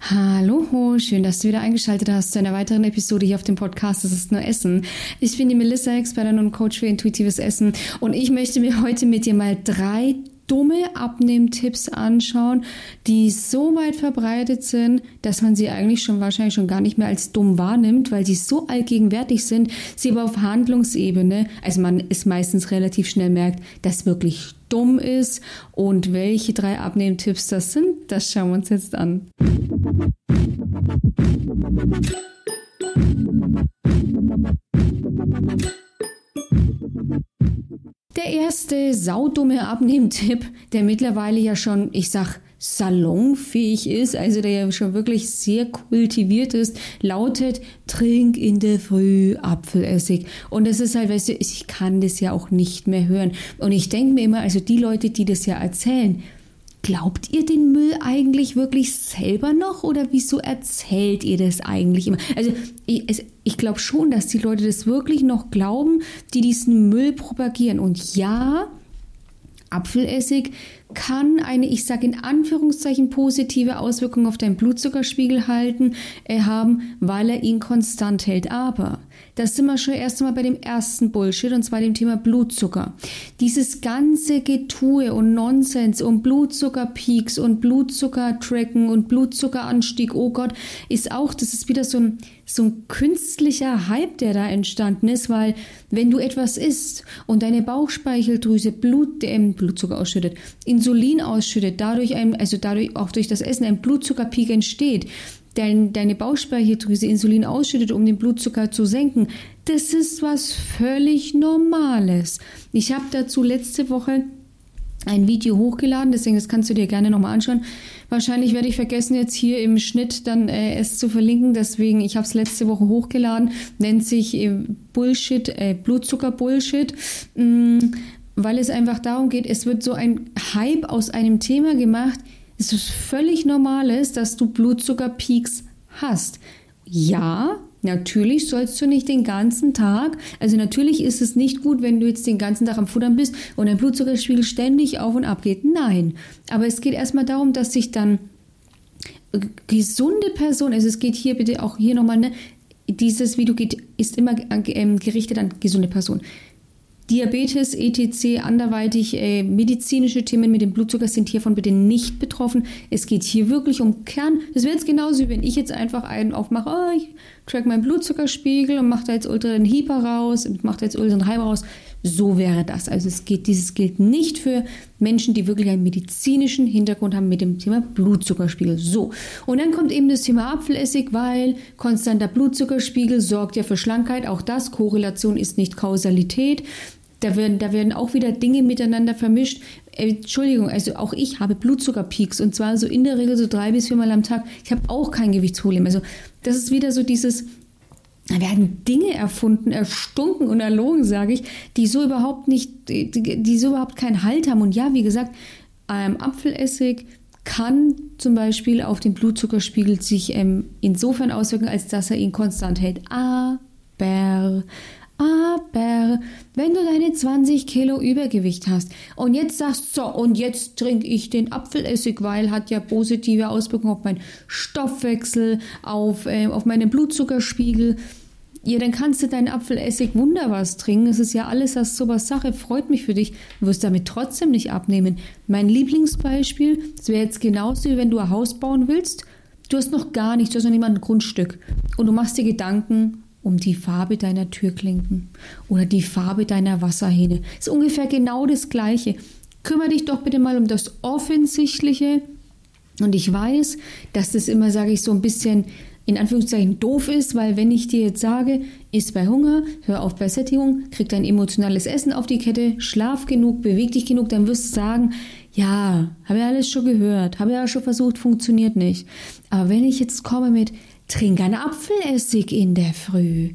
Hallo, schön, dass du wieder eingeschaltet hast zu einer weiteren Episode hier auf dem Podcast Das ist nur Essen. Ich bin die Melissa, Expertin und Coach für intuitives Essen und ich möchte mir heute mit dir mal 3 dumme Abnehmtipps anschauen, die so weit verbreitet sind, dass man sie eigentlich wahrscheinlich schon gar nicht mehr als dumm wahrnimmt, weil sie so allgegenwärtig sind, sie aber auf Handlungsebene, also man es meistens relativ schnell merkt, dass wirklich dumm ist. Und welche 3 Abnehmtipps das sind, das schauen wir uns jetzt an. Der erste saudumme Abnehmtipp, der mittlerweile ja schon, ich sag, salonfähig ist, also der ja schon wirklich sehr kultiviert ist, lautet: Trink in der Früh Apfelessig. Und das ist halt, weißt du, ich kann das ja auch nicht mehr hören. Und ich denke mir immer, also die Leute, die das ja erzählen, glaubt ihr den Müll eigentlich wirklich selber noch oder wieso erzählt ihr das eigentlich immer? Also ich glaube schon, dass die Leute das wirklich noch glauben, die diesen Müll propagieren. Und ja, Apfelessig kann eine, ich sage in Anführungszeichen, positive Auswirkung auf deinen Blutzuckerspiegel haben, weil er ihn konstant hält. Aber das sind wir schon erst einmal bei dem ersten Bullshit, und zwar dem Thema Blutzucker. Dieses ganze Getue und Nonsens um Blutzuckerpeaks und Blutzuckertracken und Blutzuckeranstieg, oh Gott, das ist wieder so ein künstlicher Hype, der da entstanden ist, weil wenn du etwas isst und deine Bauchspeicheldrüse Blutzucker ausschüttet, Insulin ausschüttet, dadurch auch durch das Essen ein Blutzuckerpeak entsteht, deine Bauchspeicheldrüse Insulin ausschüttet, um den Blutzucker zu senken, das ist was völlig Normales. Ich habe dazu letzte Woche ein Video hochgeladen, deswegen das kannst du dir gerne nochmal anschauen. Wahrscheinlich werde ich vergessen, jetzt hier im Schnitt dann es zu verlinken, deswegen, ich habe es letzte Woche hochgeladen, nennt sich Blutzucker-Bullshit, weil es einfach darum geht, es wird so ein Hype aus einem Thema gemacht. Es ist völlig Normales, dass du Blutzuckerpeaks hast. Ja, natürlich sollst du nicht den ganzen Tag, also natürlich ist es nicht gut, wenn du jetzt den ganzen Tag am Futtern bist und dein Blutzuckerspiegel ständig auf und ab geht. Nein, aber es geht erstmal darum, dass sich dann gesunde Personen, also es geht hier bitte auch hier nochmal, ne, dieses Video ist immer gerichtet an gesunde Personen. Diabetes, etc., anderweitig medizinische Themen mit dem Blutzucker sind hiervon bitte nicht betroffen. Es geht hier wirklich um Kern. Das wäre jetzt genauso, wie wenn ich jetzt einfach einen aufmache, ich track meinen Blutzuckerspiegel und mache da jetzt ultra den Hyper raus, mache da jetzt ultra den Hyper raus. So wäre das. Also dieses gilt nicht für Menschen, die wirklich einen medizinischen Hintergrund haben mit dem Thema Blutzuckerspiegel. So, und dann kommt eben das Thema Apfelessig, weil konstanter Blutzuckerspiegel sorgt ja für Schlankheit. Auch das, Korrelation ist nicht Kausalität. Da werden auch wieder Dinge miteinander vermischt. Entschuldigung, also auch ich habe Blutzuckerpeaks und zwar so in der Regel so 3 bis 4 Mal am Tag. Ich habe auch kein Gewichtsproblem. Also das ist wieder so dieses, da werden Dinge erfunden, erstunken und erlogen, sage ich, die so überhaupt keinen Halt haben. Und ja, wie gesagt, Apfelessig kann zum Beispiel auf den Blutzuckerspiegel sich insofern auswirken, als dass er ihn konstant hält. Aber wenn du deine 20 Kilo Übergewicht hast und jetzt sagst, so, und jetzt trinke ich den Apfelessig, weil hat ja positive Auswirkungen auf meinen Stoffwechsel, auf meinen Blutzuckerspiegel, ja, dann kannst du deinen Apfelessig wunderbar trinken. Es ist ja alles das sowas Sache, freut mich für dich. Du wirst damit trotzdem nicht abnehmen. Mein Lieblingsbeispiel, das wäre jetzt genauso, wie wenn du ein Haus bauen willst. Du hast noch gar nichts, du hast noch nicht mal ein Grundstück. Und du machst dir Gedanken um die Farbe deiner Türklinken oder die Farbe deiner Wasserhähne. Ist ungefähr genau das Gleiche. Kümmere dich doch bitte mal um das Offensichtliche. Und ich weiß, dass das immer, sage ich, so ein bisschen in Anführungszeichen doof ist, weil wenn ich dir jetzt sage, iss bei Hunger, hör auf bei Sättigung, krieg dein emotionales Essen auf die Kette, schlaf genug, beweg dich genug, dann wirst du sagen, ja, habe ja alles schon gehört, habe ja schon versucht, funktioniert nicht. Aber wenn ich jetzt komme mit trink einen Apfelessig in der Früh.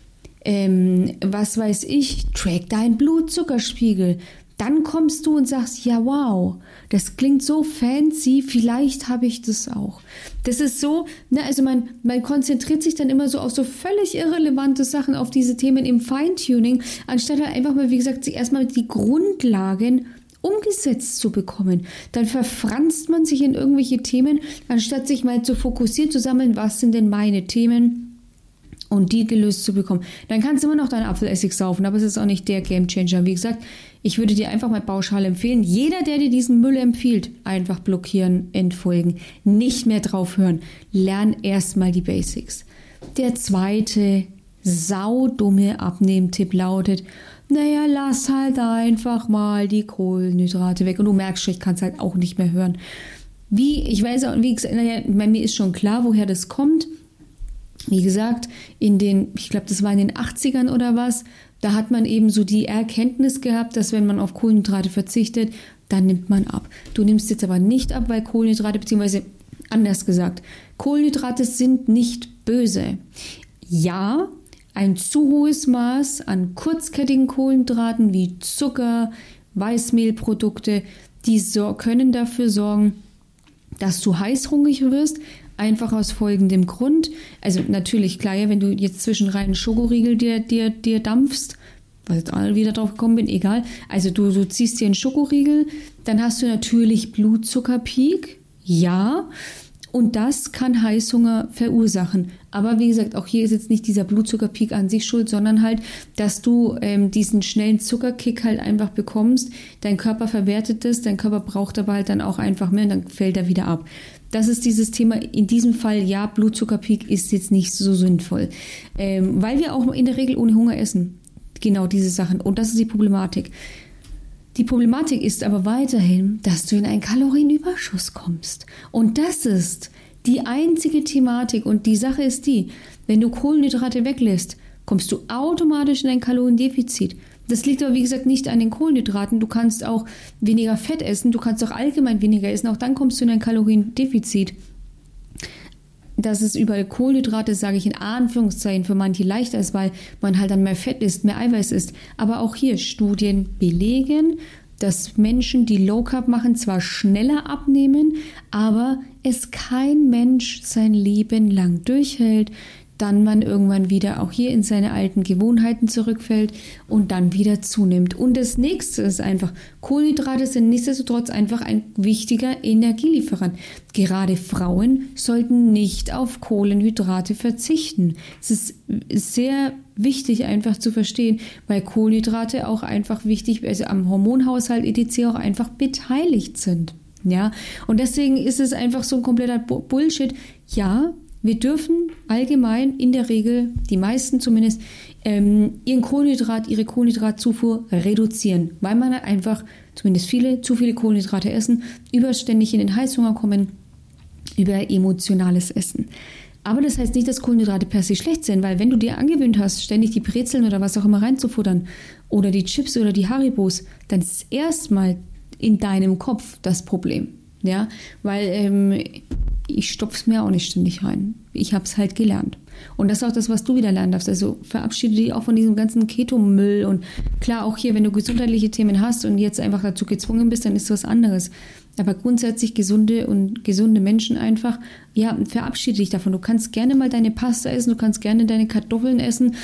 Was weiß ich, track deinen Blutzuckerspiegel. Dann kommst du und sagst, ja wow, das klingt so fancy, vielleicht habe ich das auch. Das ist so, also man konzentriert sich dann immer so auf so völlig irrelevante Sachen, auf diese Themen im Feintuning, anstatt halt einfach mal, wie gesagt, sich erstmal die Grundlagen umgesetzt zu bekommen. Dann verfranst man sich in irgendwelche Themen, anstatt sich mal zu fokussieren, zu sammeln, was sind denn meine Themen, und die gelöst zu bekommen. Dann kannst du immer noch deinen Apfelessig saufen, aber es ist auch nicht der Gamechanger. Wie gesagt, ich würde dir einfach mal pauschal empfehlen, jeder, der dir diesen Müll empfiehlt, einfach blockieren, entfolgen, nicht mehr drauf hören. Lern erstmal die Basics. Der zweite saudumme Abnehmtipp lautet, naja, lass halt einfach mal die Kohlenhydrate weg. Und du merkst schon, ich kann es halt auch nicht mehr hören. Ich weiß auch, wie gesagt, naja, bei mir ist schon klar, woher das kommt. Wie gesagt, ich glaube, das war in den 80ern oder was, da hat man eben so die Erkenntnis gehabt, dass wenn man auf Kohlenhydrate verzichtet, dann nimmt man ab. Du nimmst jetzt aber nicht ab, weil Kohlenhydrate, beziehungsweise anders gesagt, Kohlenhydrate sind nicht böse. Ja, ein zu hohes Maß an kurzkettigen Kohlenhydraten wie Zucker, Weißmehlprodukte, die können dafür sorgen, dass du heißhungrig wirst. Einfach aus folgendem Grund. Also natürlich, klar, ja, wenn du jetzt zwischenrein einen Schokoriegel dir dampfst, weil ich jetzt wieder drauf gekommen bin, egal. Also du ziehst dir einen Schokoriegel, dann hast du natürlich Blutzuckerpeak, ja, und das kann Heißhunger verursachen. Aber wie gesagt, auch hier ist jetzt nicht dieser Blutzuckerpeak an sich schuld, sondern halt, dass du diesen schnellen Zuckerkick halt einfach bekommst. Dein Körper verwertet das, dein Körper braucht aber halt dann auch einfach mehr und dann fällt er wieder ab. Das ist dieses Thema, in diesem Fall, ja, Blutzuckerpeak ist jetzt nicht so sinnvoll, weil wir auch in der Regel ohne Hunger essen. Genau diese Sachen. Und das ist die Problematik. Die Problematik ist aber weiterhin, dass du in einen Kalorienüberschuss kommst. Und das ist die einzige Thematik. Und die Sache ist die, wenn du Kohlenhydrate weglässt, kommst du automatisch in ein Kaloriendefizit. Das liegt aber, wie gesagt, nicht an den Kohlenhydraten. Du kannst auch weniger Fett essen, du kannst auch allgemein weniger essen. Auch dann kommst du in ein Kaloriendefizit. Dass es über Kohlenhydrate, sage ich in Anführungszeichen, für manche leichter ist, weil man halt dann mehr Fett isst, mehr Eiweiß isst. Aber auch hier Studien belegen, dass Menschen, die Low Carb machen, zwar schneller abnehmen, aber es kein Mensch sein Leben lang durchhält. Dann man irgendwann wieder auch hier in seine alten Gewohnheiten zurückfällt und dann wieder zunimmt. Und das nächste ist einfach, Kohlenhydrate sind nichtsdestotrotz einfach ein wichtiger Energielieferant. Gerade Frauen sollten nicht auf Kohlenhydrate verzichten. Es ist sehr wichtig einfach zu verstehen, weil Kohlenhydrate auch einfach wichtig, also am Hormonhaushalt etc. auch einfach beteiligt sind. Ja, und deswegen ist es einfach so ein kompletter Bullshit. Ja, wir dürfen allgemein in der Regel, die meisten zumindest, ihre Kohlenhydratzufuhr reduzieren, weil man einfach, zumindest viele, zu viele Kohlenhydrate essen, überständig in den Heißhunger kommen, über emotionales Essen. Aber das heißt nicht, dass Kohlenhydrate per se schlecht sind, weil wenn du dir angewöhnt hast, ständig die Brezeln oder was auch immer reinzufuttern oder die Chips oder die Haribos, dann ist erstmal in deinem Kopf das Problem. Ja, weil ich stopfe es mir auch nicht ständig rein. Ich habe es halt gelernt. Und das ist auch das, was du wieder lernen darfst. Also verabschiede dich auch von diesem ganzen Keto-Müll. Und klar, auch hier, wenn du gesundheitliche Themen hast und jetzt einfach dazu gezwungen bist, dann ist das was anderes. Aber grundsätzlich gesunde Menschen einfach, ja, verabschiede dich davon. Du kannst gerne mal deine Pasta essen, du kannst gerne deine Kartoffeln essen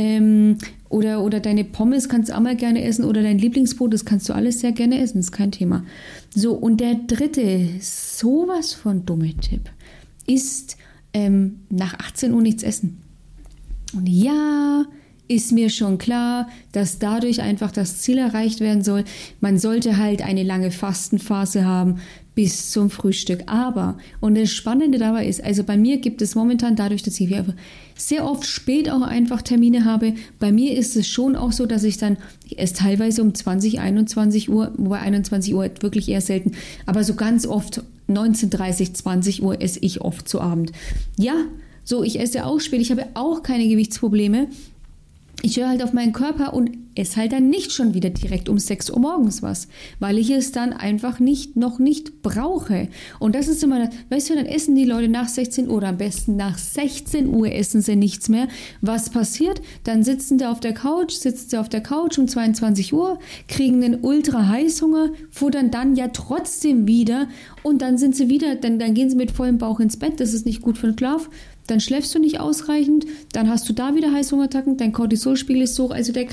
oder deine Pommes kannst du auch mal gerne essen oder dein Lieblingsbrot, das kannst du alles sehr gerne essen, ist kein Thema. So, und der dritte, sowas von dumme Tipp, ist nach 18 Uhr nichts essen. Und ja, ist mir schon klar, dass dadurch einfach das Ziel erreicht werden soll. Man sollte halt eine lange Fastenphase haben bis zum Frühstück. Aber, und das Spannende dabei ist, also bei mir gibt es momentan dadurch, dass ich sehr oft spät auch einfach Termine habe, bei mir ist es schon auch so, dass ich esse teilweise um 20, 21 Uhr, wobei 21 Uhr wirklich eher selten, aber so ganz oft 19:30, 20 Uhr esse ich oft zu Abend. Ja, so, ich esse auch spät, ich habe auch keine Gewichtsprobleme. Ich höre halt auf meinen Körper und esse halt dann nicht schon wieder direkt um 6 Uhr morgens was, weil ich es dann einfach noch nicht brauche. Und das ist immer, weißt du, dann essen die Leute nach 16 Uhr oder am besten nach 16 Uhr essen sie nichts mehr. Was passiert? Dann sitzen sie auf der Couch um 22 Uhr, kriegen einen Ultra-Heißhunger, futtern dann ja trotzdem wieder und dann sind sie wieder, dann gehen sie mit vollem Bauch ins Bett, das ist nicht gut für den Schlaf. Dann schläfst du nicht ausreichend, dann hast du da wieder Heißhungerattacken, dein Cortisolspiegel ist hoch, also der Kreislauf ist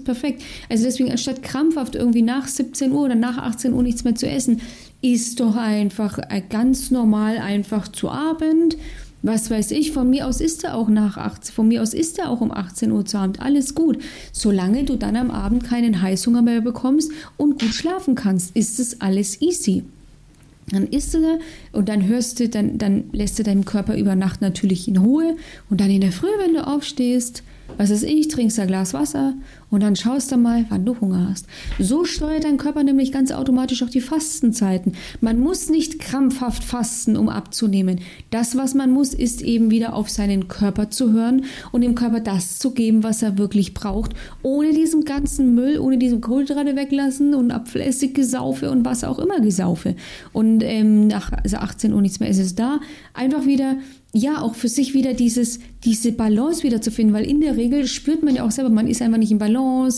passt perfekt. Also deswegen, anstatt krampfhaft irgendwie nach 17 Uhr oder nach 18 Uhr nichts mehr zu essen, isst doch einfach ganz normal einfach zu Abend. Was weiß ich, von mir aus isst er auch nach 18, von mir aus isst er auch um 18 Uhr zu Abend. Alles gut. Solange du dann am Abend keinen Heißhunger mehr bekommst und gut schlafen kannst, ist es alles easy. Dann isst du und dann dann lässt du deinem Körper über Nacht natürlich in Ruhe und dann in der Früh, wenn du aufstehst, was weiß ich, trinkst ein Glas Wasser und dann schaust du mal, wann du Hunger hast. So steuert dein Körper nämlich ganz automatisch auch die Fastenzeiten. Man muss nicht krampfhaft fasten, um abzunehmen. Das, was man muss, ist eben wieder auf seinen Körper zu hören und dem Körper das zu geben, was er wirklich braucht, ohne diesen ganzen Müll, ohne diesen Kohlenhydrate weglassen und abflässig Gesaufe und was auch immer Gesaufe. Und nach 18 Uhr nichts mehr ist es da. Einfach wieder auch für sich wieder diese Balance wieder zu finden, weil in der Regel spürt man ja auch selber, man ist einfach nicht in Balance,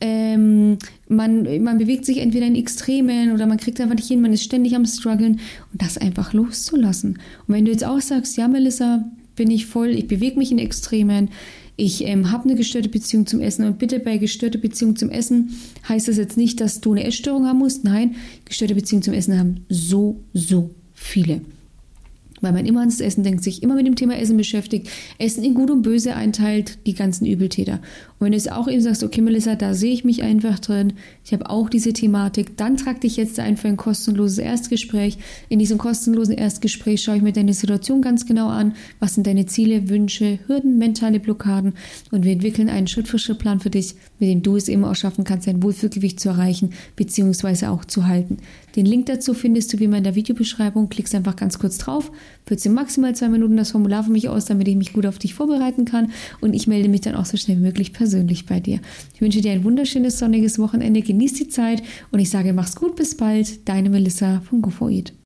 man bewegt sich entweder in Extremen oder man kriegt einfach nicht hin, man ist ständig am struggeln und das einfach loszulassen. Und wenn du jetzt auch sagst, ja Melissa, bin ich voll, ich bewege mich in Extremen, ich habe eine gestörte Beziehung zum Essen und bitte bei gestörter Beziehung zum Essen heißt das jetzt nicht, dass du eine Essstörung haben musst, nein, gestörte Beziehung zum Essen haben so viele. Weil man immer ans Essen denkt, sich immer mit dem Thema Essen beschäftigt, Essen in Gut und Böse einteilt, die ganzen Übeltäter. Und wenn du jetzt auch eben sagst, okay Melissa, da sehe ich mich einfach drin, ich habe auch diese Thematik, dann trag dich jetzt einfach ein kostenloses Erstgespräch. In diesem kostenlosen Erstgespräch schaue ich mir deine Situation ganz genau an, was sind deine Ziele, Wünsche, Hürden, mentale Blockaden und wir entwickeln einen Schritt-für-Schritt-Plan für dich, mit dem du es eben auch schaffen kannst, dein Wohlfühlgewicht zu erreichen, beziehungsweise auch zu halten. Den Link dazu findest du wie immer in der Videobeschreibung, klickst einfach ganz kurz drauf, füllst dir maximal 2 Minuten das Formular für mich aus, damit ich mich gut auf dich vorbereiten kann und ich melde mich dann auch so schnell wie möglich persönlich bei dir. Ich wünsche dir ein wunderschönes sonniges Wochenende, genieß die Zeit und ich sage, mach's gut, bis bald, deine Melissa von Go4Eat.